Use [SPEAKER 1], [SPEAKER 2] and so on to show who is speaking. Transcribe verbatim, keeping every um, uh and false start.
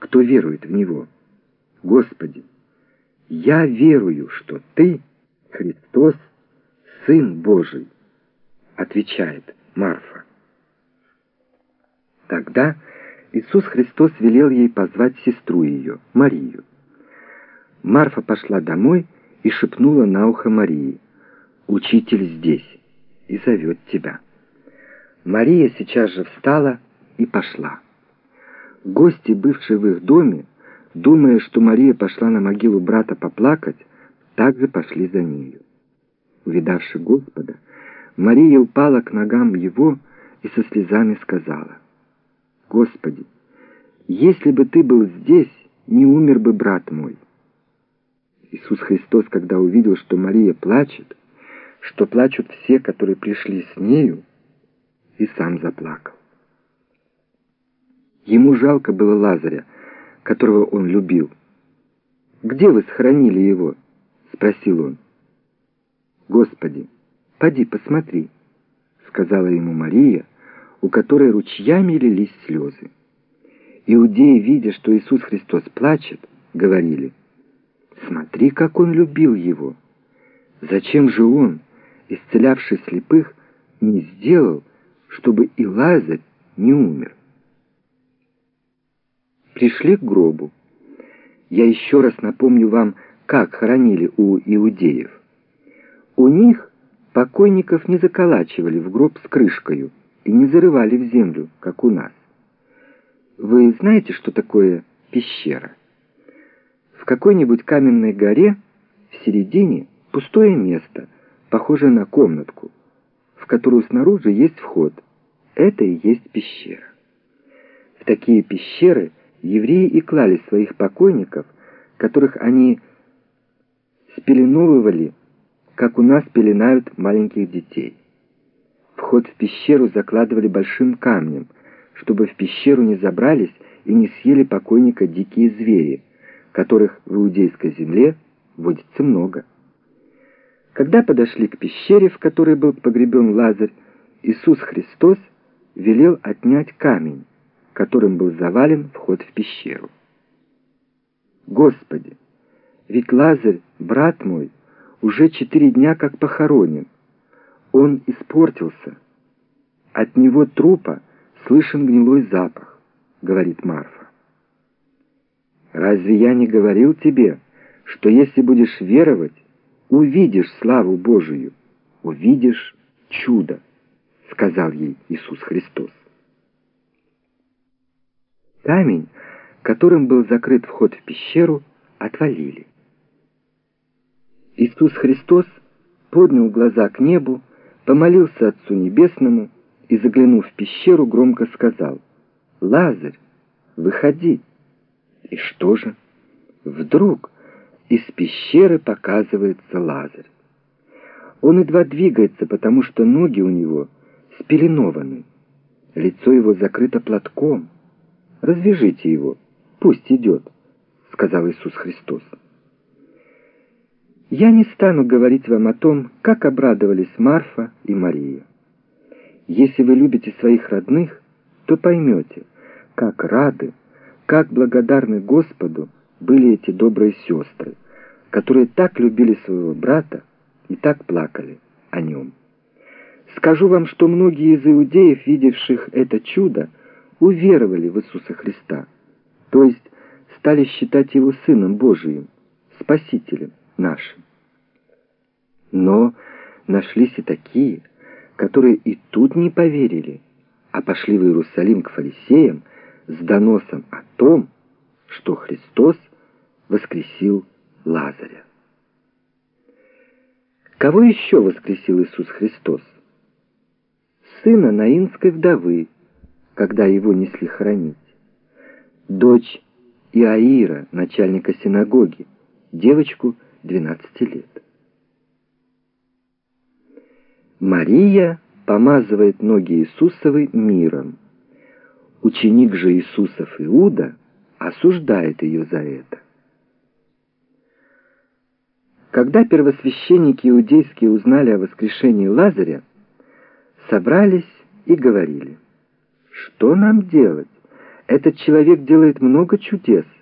[SPEAKER 1] кто верует в Него. Господи, я верую, что Ты, Христос, Сын Божий, отвечает Марфа. Тогда Иисус Христос велел ей позвать сестру ее, Марию. Марфа пошла домой и шепнула на ухо Марии: «Учитель здесь и зовет тебя». Мария сейчас же встала и пошла. Гости, бывшие в их доме, думая, что Мария пошла на могилу брата поплакать, также пошли за нею. Увидавши Господа, Мария упала к ногам Его и со слезами сказала: «Господи, если бы Ты был здесь, не умер бы брат мой». Иисус Христос, когда увидел, что Мария плачет, что плачут все, которые пришли с нею, и сам заплакал. Ему жалко было Лазаря, которого он любил. «Где вы схоронили его?» — спросил он. «Господи, поди посмотри», — сказала ему Мария, у которой ручьями лились слезы. Иудеи, видя, что Иисус Христос плачет, говорили: «Смотри, как он любил его! Зачем же он, исцелявший слепых, не сделал, чтобы и Лазарь не умер?» Пришли к гробу. Я еще раз напомню вам, как хоронили у иудеев. У них покойников не заколачивали в гроб с крышкою и не зарывали в землю, как у нас. Вы знаете, что такое пещера? В какой-нибудь каменной горе в середине пустое место, похожее на комнатку, в которую снаружи есть вход. Это и есть пещера. В такие пещеры евреи и клали своих покойников, которых они спеленовывали, как у нас пеленают маленьких детей. Вход в пещеру закладывали большим камнем, чтобы в пещеру не забрались и не съели покойника дикие звери, которых в иудейской земле водится много. Когда подошли к пещере, в которой был погребен Лазарь, Иисус Христос велел отнять камень, которым был завален вход в пещеру. «Господи, ведь Лазарь, брат мой, уже четыре дня как похоронен. Он испортился. От него трупа слышен гнилой запах», — говорит Марфа. «Разве я не говорил тебе, что если будешь веровать, увидишь славу Божию, увидишь чудо?» — сказал ей Иисус Христос. Камень, которым был закрыт вход в пещеру, отвалили. Иисус Христос поднял глаза к небу, помолился Отцу Небесному и, заглянув в пещеру, громко сказал: «Лазарь, выходи!» И что же? Вдруг из пещеры показывается Лазарь. Он едва двигается, потому что ноги у него спеленованы. Лицо его закрыто платком. «Развяжите его, пусть идет», — сказал Иисус Христос. Я не стану говорить вам о том, как обрадовались Марфа и Мария. Если вы любите своих родных, то поймете, как рады, как благодарны Господу были эти добрые сестры, которые так любили своего брата и так плакали о нем. Скажу вам, что многие из иудеев, видевших это чудо, уверовали в Иисуса Христа, то есть стали считать Его Сыном Божиим, Спасителем нашим. Но нашлись и такие, которые и тут не поверили, а пошли в Иерусалим к фарисеям с доносом о том, что Христос воскресил Лазаря. Кого еще воскресил Иисус Христос? Сына наинской вдовы, когда его несли хоронить. Дочь Иаира, начальника синагоги, девочку двенадцати лет. Мария помазывает ноги Иисусовы миром. Ученик же Иисусов Иуда осуждает ее за это. Когда первосвященники иудейские узнали о воскрешении Лазаря, собрались и говорили: «Что нам делать? Этот человек делает много чудес.